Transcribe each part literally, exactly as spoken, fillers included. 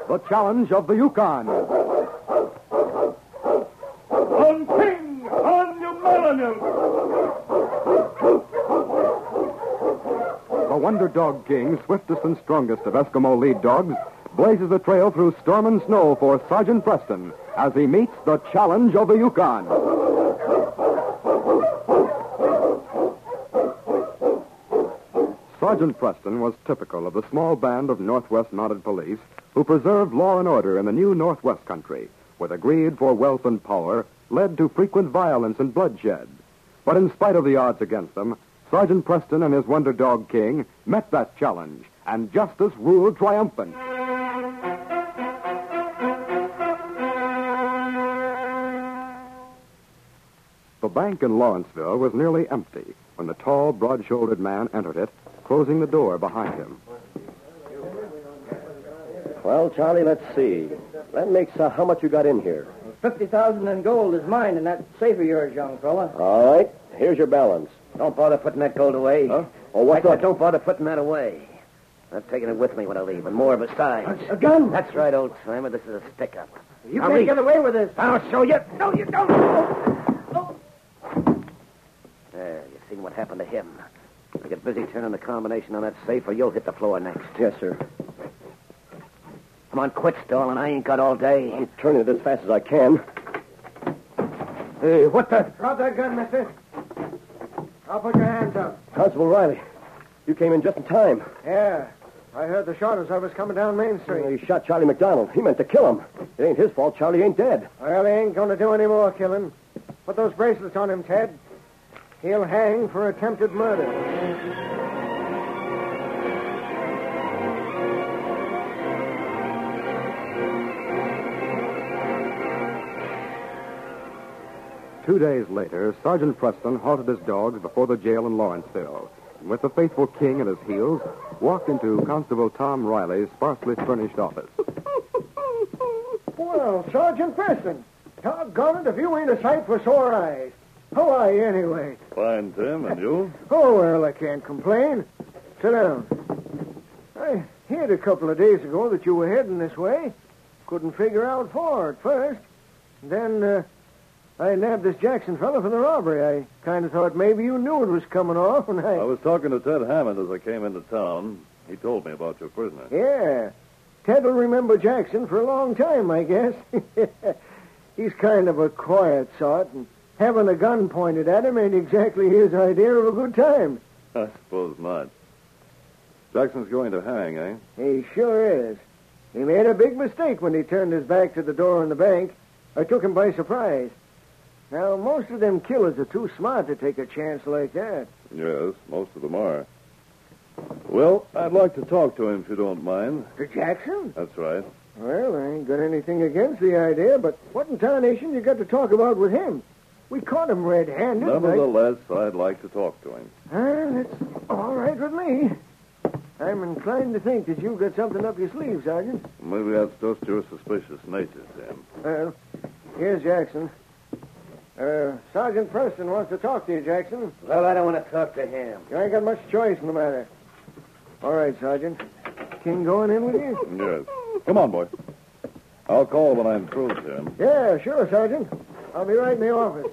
the challenge of the Yukon. On King, on your Millennium! The Wonder Dog King, swiftest and strongest of Eskimo lead dogs, blazes the trail through storm and snow for Sergeant Preston as he meets the challenge of the Yukon. Sergeant Preston was typical of the small band of Northwest Mounted Police who preserved law and order in the new Northwest country, where the greed for wealth and power led to frequent violence and bloodshed. But in spite of the odds against them, Sergeant Preston and his Wonder Dog King met that challenge, and justice ruled triumphant. The bank in Lawrenceville was nearly empty when the tall, broad-shouldered man entered it, closing the door behind him. Well, Charlie, let's see. That makes uh, how much you got in here? Fifty thousand in gold is mine in that safe of yours, young fella. All right. Here's your balance. Don't bother putting that gold away. Huh? Oh, what's I up? said don't bother putting that away. I'm taking it with me when I leave, and more besides. A gun? That's right, old timer. This is a stick-up. You Now can't reach. get away with this. I'll show you. No, you don't. Oh. There, you seen what happened to him. Now get busy turning the combination on that safe, or you'll hit the floor next. Yes, sir. Come on, quit stalling. I ain't got all day. I'm turning it as fast as I can. Hey, what the? Drop that gun, mister. I'll put your hands up. Constable Riley, you came in just in time. Yeah. I heard the shot as I was coming down Main Street. He shot Charlie McDonald. He meant to kill him. It ain't his fault. Charlie ain't dead. Well, he ain't going to do any more killing. Put those bracelets on him, Ted. He'll hang for attempted murder. Two days later, Sergeant Preston halted his dogs before the jail in Lawrenceville, and with the faithful King at his heels, walked into Constable Tom Riley's sparsely furnished office. Well, Sergeant Preston, doggone it if you ain't a sight for sore eyes. How are you, anyway? Fine, Tim, and you? Oh, well, I can't complain. Sit down. I heard a couple of days ago that you were heading this way. Couldn't figure out for at first. Then, uh, I nabbed this Jackson fellow for the robbery. I kind of thought maybe you knew it was coming off, and I... I was talking to Ted Hammond as I came into town. He told me about your prisoner. Yeah. Ted will remember Jackson for a long time, I guess. He's kind of a quiet sort, and having a gun pointed at him ain't exactly his idea of a good time. I suppose not. Jackson's going to hang, eh? He sure is. He made a big mistake when he turned his back to the door in the bank. I took him by surprise. Now, most of them killers are too smart to take a chance like that. Yes, most of them are. Well, I'd like to talk to him if you don't mind. To Jackson? That's right. Well, I ain't got anything against the idea, but what in tarnation you got to talk about with him? We caught him red-handed. Nevertheless, I'd like to talk to him. Ah, that's all right with me. I'm inclined to think that you've got something up your sleeve, Sergeant. Maybe that's just your suspicious nature, Tim. Well, here's Jackson. Uh, Sergeant Preston wants to talk to you, Jackson. Well, I don't want to talk to him. You ain't got much choice in the matter. All right, Sergeant. King going in with you? Yes. Come on, boy. I'll call when I'm through, Tim. Yeah, sure, Sergeant. I'll be right in the office.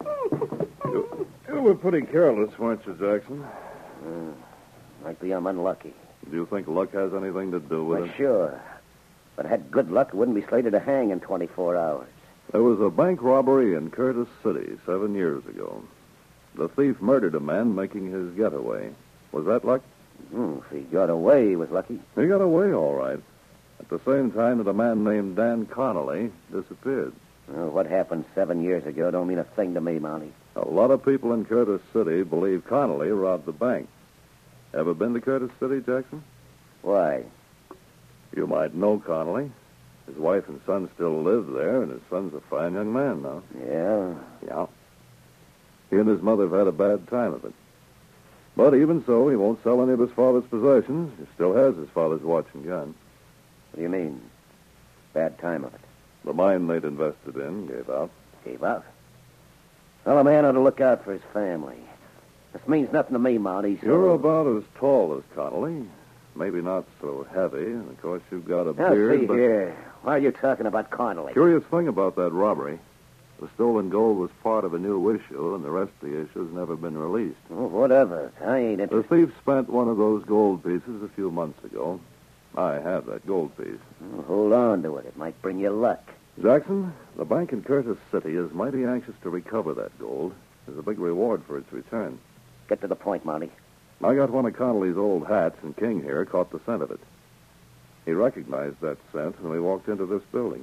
You, you were pretty careless, weren't you, Jackson? Uh, might be I'm unlucky. Do you think luck has anything to do with Well, it? sure. But I had good luck, I wouldn't be slated to hang in twenty-four hours. There was a bank robbery in Curtis City seven years ago. The thief murdered a man making his getaway. Was that luck? Hmm, if he got away, he was lucky. He got away all right. At the same time that a man named Dan Connolly disappeared. Well, what happened seven years ago don't mean a thing to me, Monty. A lot of people in Curtis City believe Connolly robbed the bank. Ever been to Curtis City, Jackson? Why? You might know Connolly. His wife and son still live there, and his son's a fine young man now. Yeah? Yeah. He and his mother have had a bad time of it. But even so, he won't sell any of his father's possessions. He still has his father's watch and gun. What do you mean? Bad time of it. The mine they'd invested in gave out. Gave up? Well, a man ought to look out for his family. This means nothing to me, Monty. So... You're about as tall as Connolly. maybe not so heavy. And, of course, you've got a Now, beard, see but... here. Why are you talking about Connolly? Curious thing about that robbery. The stolen gold was part of a new issue, and the rest of the issue's never been released. Oh, whatever. I ain't The interested. thief spent one of those gold pieces a few months ago. I have that gold piece. Oh, hold on to it. It might bring you luck. Jackson, the bank in Curtis City is mighty anxious to recover that gold. There's a big reward for its return. Get to the point, Monty. I got one of Connolly's old hats, and King here caught the scent of it. He recognized that scent when we walked into this building.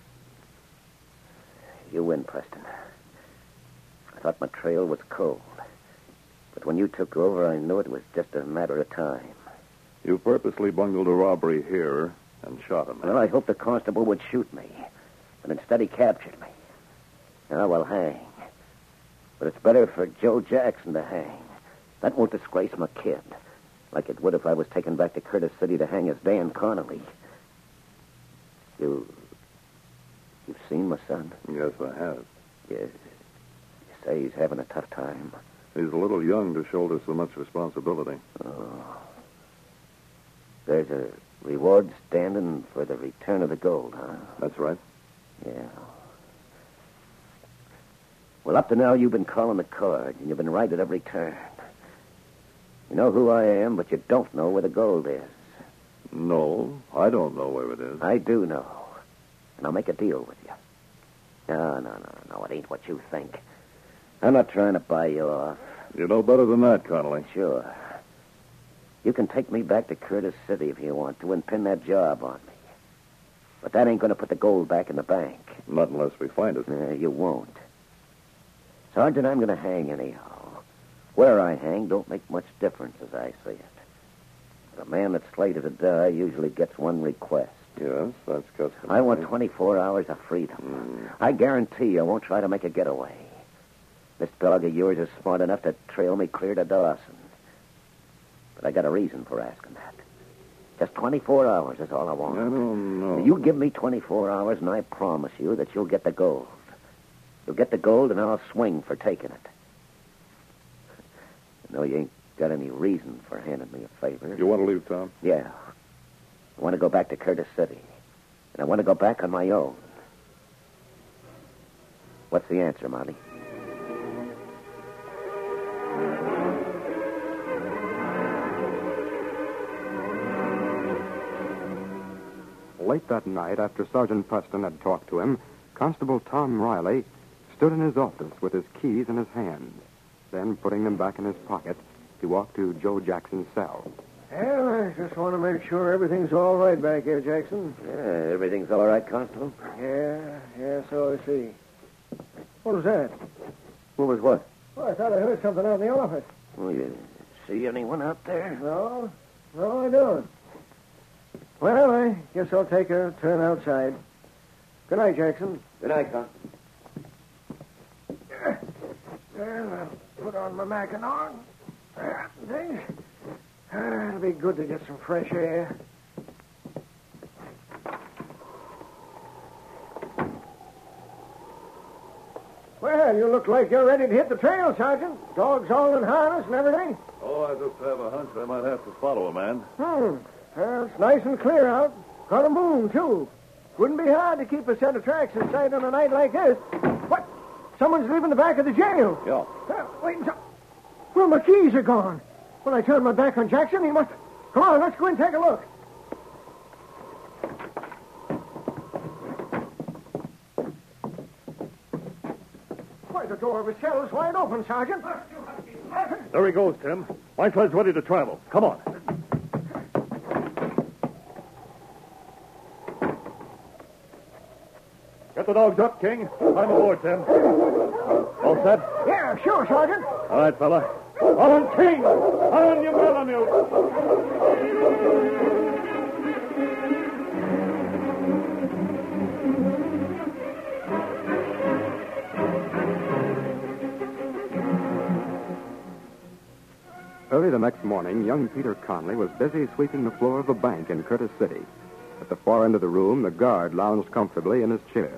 You win, Preston. I thought my trail was cold. But when you took over, I knew it was just a matter of time. You purposely bungled a robbery here and shot him. Well, I hoped the constable would shoot me. But instead, he captured me. Now, I'll hang. But it's better for Joe Jackson to hang. That won't disgrace my kid. Like it would if I was taken back to Curtis City to hang as Dan Connolly. You... You've seen my son? Yes, I have. You, you say he's having a tough time. He's a little young to shoulder so much responsibility. Oh. There's a reward standing for the return of the gold, huh? That's right. Yeah. Well, up to now, you've been calling the card, and you've been right at every turn. You know who I am, but you don't know where the gold is. No, I don't know where it is. I do know. And I'll make a deal with you. No, no, no, no, it ain't what you think. I'm not trying to buy you off. You know better than that, Connolly. Sure. You can take me back to Curtis City if you want to and pin that job on me. But that ain't going to put the gold back in the bank. Not unless we find it. Uh, you won't. Sergeant, I'm going to hang anyhow. Where I hang don't make much difference as I see it. But a man that's slated to die usually gets one request. Yes, that's customary. I want twenty-four hours of freedom. Mm. I guarantee I won't try to make a getaway. This dog of yours is smart enough to trail me clear to Dawson. But I got a reason for asking that. Just twenty-four hours is all I want. I don't know. You give me twenty-four hours, and I promise you that you'll get the gold. You'll get the gold, and I'll swing for taking it. I know you ain't got any reason for handing me a favor. You want to leave town? Yeah. I want to go back to Curtis City. And I want to go back on my own. What's the answer, Monty? Late that night, after Sergeant Preston had talked to him, Constable Tom Riley stood in his office with his keys in his hand. Then, putting them back in his pocket, he walked to Joe Jackson's cell. Well, I just want to make sure everything's all right back here, Jackson. Yeah, everything's all right, Constable? Yeah, yeah, so I see. What was that? What was what? Well, I thought I heard something out in the office. Well, you see anyone out there? No, no, I don't. Well, I guess I'll take a turn outside. Good night, Jackson. Good night, Constable. Well, I'll put on my Mackinac. Uh, things. Uh, it'll be good to get some fresh air. Well, you look like you're ready to hit the trail, Sergeant. Dogs all in harness and everything. Oh, I just have a hunch I might have to follow a man. Hmm. Well, it's nice and clear out. Got a moon, too. Wouldn't be hard to keep a set of tracks in sight on a night like this. What? Someone's leaving the back of the jail. Yeah. Uh, wait until... Well, my keys are gone. When I turned my back on Jackson, he must... Come on, let's go and take a look. Why, the door of his cell is wide open, Sergeant. There he goes, Tim. My sled's ready to travel. Come on. Get the dogs up, King. I'm aboard, Tim. All set? Yeah, sure, Sergeant. All right, fella. On, King! On, you Malamute! Early the next morning, young Peter Conley was busy sweeping the floor of a bank in Curtis City. At the far end of the room, the guard lounged comfortably in his chair.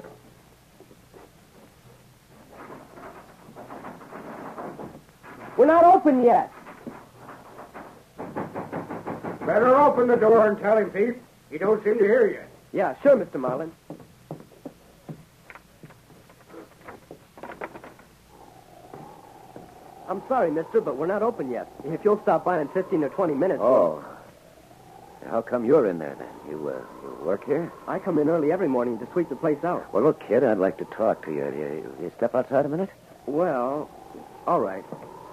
We're not open yet. Well, Better open the door and tell him, Pete. He don't seem to hear you. Yeah, sure, Mister Marlin. I'm sorry, mister, but we're not open yet. If you'll stop by in fifteen or twenty minutes... Oh. How come you're in there, then? You, uh, you work here? I come in early every morning to sweep the place out. Well, look, kid, I'd like to talk to you. You, you step outside a minute? Well, all right.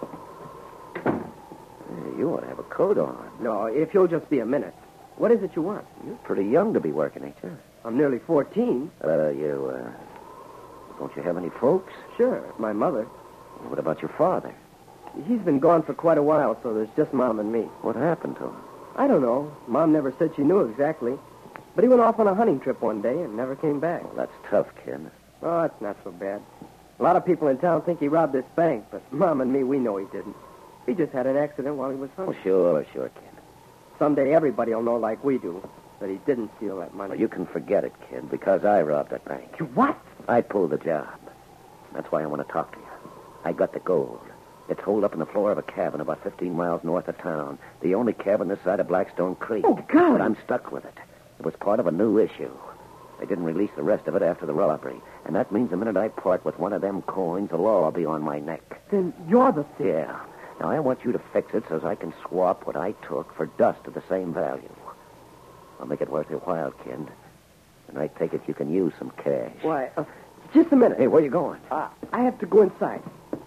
Hey, you ought to have a coat on. No, if you'll just be a minute. What is it you want? You're pretty young to be working, ain't you? I'm nearly fourteen. Uh, you, uh... Don't you have any folks? Sure, my mother. What about your father? He's been gone for quite a while, so there's just Mom and me. What happened to him? I don't know. Mom never said she knew exactly. But he went off on a hunting trip one day and never came back. Well, that's tough, kid. Oh, it's not so bad. A lot of people in town think he robbed this bank, but Mom and me, we know he didn't. He just had an accident while he was Oh, hunting. sure, sure, kid. Someday everybody will know like we do that he didn't steal that money. Well, you can forget it, kid, because I robbed that bank. You what? I pulled the job. That's why I want to talk to you. I got the gold. It's holed up in the floor of a cabin about fifteen miles north of town. The only cabin this side of Blackstone Creek. Oh, God! But I'm stuck with it. It was part of a new issue. They didn't release the rest of it after the robbery. And that means the minute I part with one of them coins, the law will be on my neck. Then you're the thief. Yeah. Now, I want you to fix it so I can swap what I took for dust of the same value. I'll make it worth your while, kid. And I take it you can use some cash. Why, uh, just a minute. Hey, where you going? Uh, I have to go inside.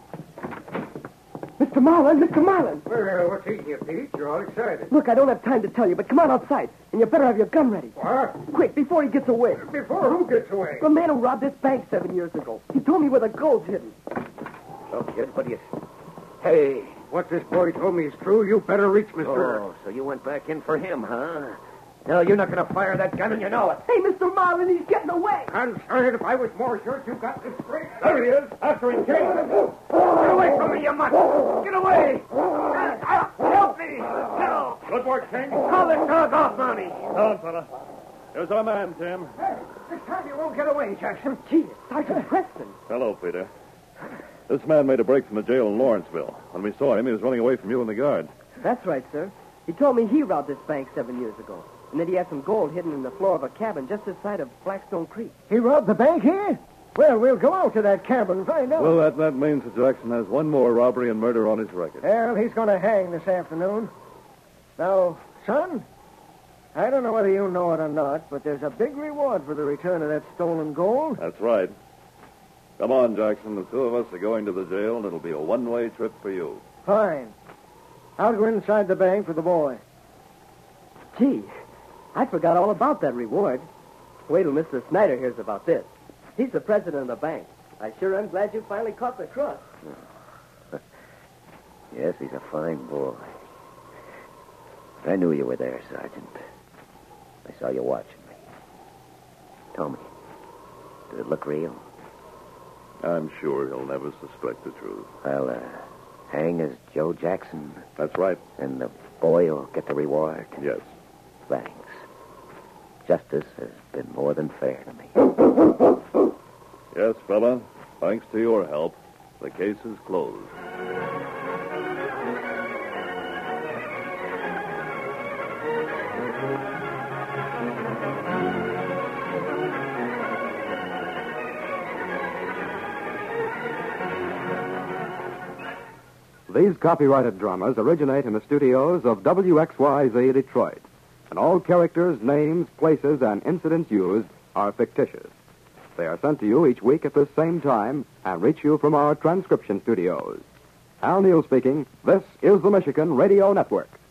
Mister Marlin, Mister Marlin. Well, what's eating you, Pete? You're all excited. Look, I don't have time to tell you, but come on outside, and you better have your gun ready. What? Quick, before he gets away. Before who gets away? The man who robbed this bank seven years ago. He told me where the gold's hidden. Oh, kid, what do you... Hey. What this boy told me is true. You better reach, mister. Oh, so you went back in for him, huh? No, you're not going to fire that gun, and you know it. Hey, Mister Marlin, he's getting away. Concerned if I was more sure you got this straight. There he is, after him, Jake. Get away from me, you mutt. Get away. Help me. Help. Good work, King. Call this dog off, Monty. Down, fella. Here's our man, Tim. Hey, this time you won't get away, Jackson. Gee, it's Sergeant Preston. Hello, Peter. This man made a break from the jail in Lawrenceville. When we saw him, he was running away from you and the guard. That's right, sir. He told me he robbed this bank seven years ago, and that he had some gold hidden in the floor of a cabin just this side of Blackstone Creek. He robbed the bank here? Well, we'll go out to that cabin and find out. Well, that, that means that Jackson has one more robbery and murder on his record. Well, he's going to hang this afternoon. Now, son, I don't know whether you know it or not, but there's a big reward for the return of that stolen gold. That's right. Come on, Jackson. The two of us are going to the jail, and it'll be a one-way trip for you. Fine. I'll go inside the bank for the boy. Gee, I forgot all about that reward. Wait till Mister Snyder hears about this. He's the president of the bank. I sure am glad you finally caught the crook. Yes, he's a fine boy. I knew you were there, Sergeant. I saw you watching me. Tell me, did it look real? I'm sure he'll never suspect the truth. I'll, uh, hang as Joe Jackson, That's right. and the boy will get the reward. Yes. Thanks. Justice has been more than fair to me. Yes, fella. Thanks to your help, the case is closed. These copyrighted dramas originate in the studios of W X Y Z Detroit, and all characters, names, places, and incidents used are fictitious. They are sent to you each week at this same time and reach you from our transcription studios. Al Neal speaking. This is the Michigan Radio Network.